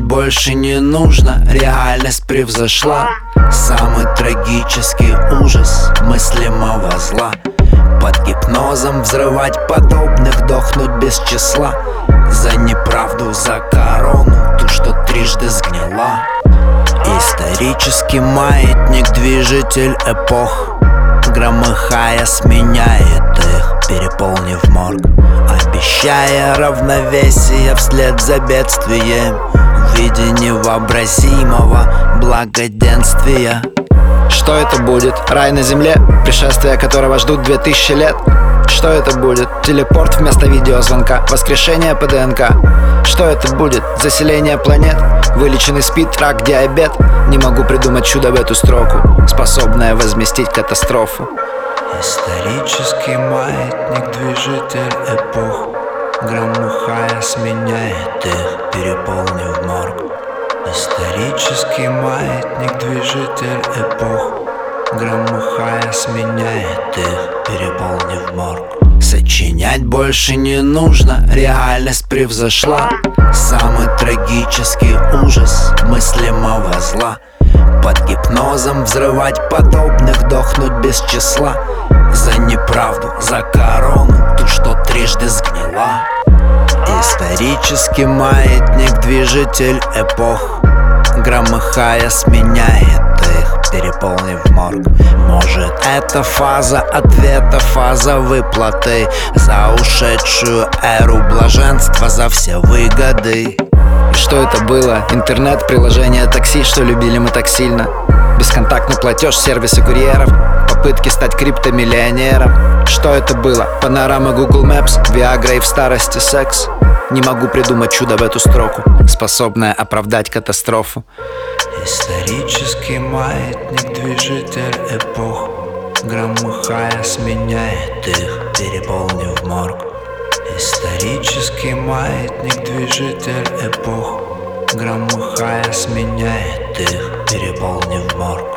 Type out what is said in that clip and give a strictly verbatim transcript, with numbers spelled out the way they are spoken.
больше не нужно, реальность превзошла самый трагический ужас мыслимого зла. Под гипнозом взрывать подобных, дохнуть без числа. За неправду, за корону, ту, что трижды сгнила. Исторический маятник, движитель эпох, громыхая сменяет их, переполнив морг, обещая равновесие вслед за бедствием в виде невообразимого благоденствия. Что это будет? Рай на земле, пришествие которого ждут две тысячи лет? Что это будет? Телепорт вместо видеозвонка, воскрешение по ДНК. Что это будет? Заселение планет, вылеченный СПИД, рак, диабет. Не могу придумать чудо в эту строку, способное возместить катастрофу. Исторический маятник, движитель эпох, громыхая сменяет их, переполнив морг. Исторический маятник, движитель эпох, громыхая сменяет их, переполнив морг. Сочинять больше не нужно, реальность превзошла самый трагический ужас мыслимого зла. Под гипнозом взрывать подобных, дохнуть без числа. За неправду, за корону, ту, что трижды сгнила. Исторический маятник, движитель эпох, громыхая сменяет их, переполнив морг. Может, это фаза ответа, фаза выплаты за ушедшую эру блаженства, за все выгоды. И что это было? Интернет, приложение такси, что любили мы так сильно. Бесконтактный платеж, сервисы курьеров, попытки стать криптомиллионером. Что это было? Панорама Google Maps, Viagra и в старости секс. Не могу придумать чудо в эту строку, способное оправдать катастрофу. Исторический маятник, движитель эпох, громыхая сменяет их, переполнив морг. Исторический маятник, движитель эпох, громыхая сменяет их, переполнив морг.